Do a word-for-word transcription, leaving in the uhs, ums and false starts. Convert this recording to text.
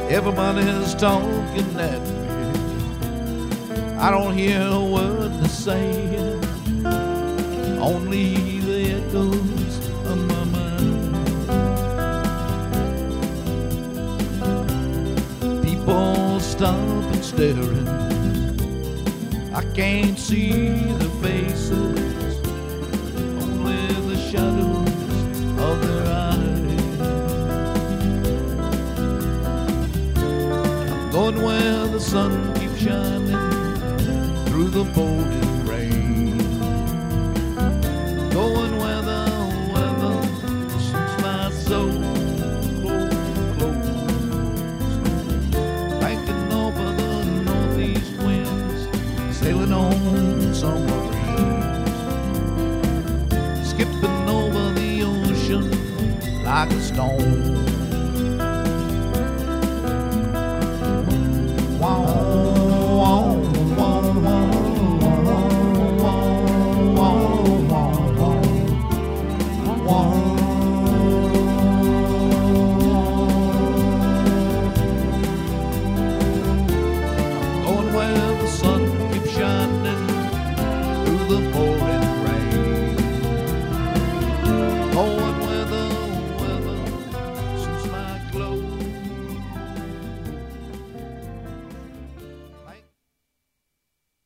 Everybody's talking at me. I don't hear a word they're saying, only the echoes of my mind. People stop and staring. I can't see the faces, only the shadows of their eyes. I'm going where the sun keeps shining through the pouring rain, going where the weather suits my soul close, banking over the northeast winds, sailing on summer breeze, skipping over the ocean like a stone.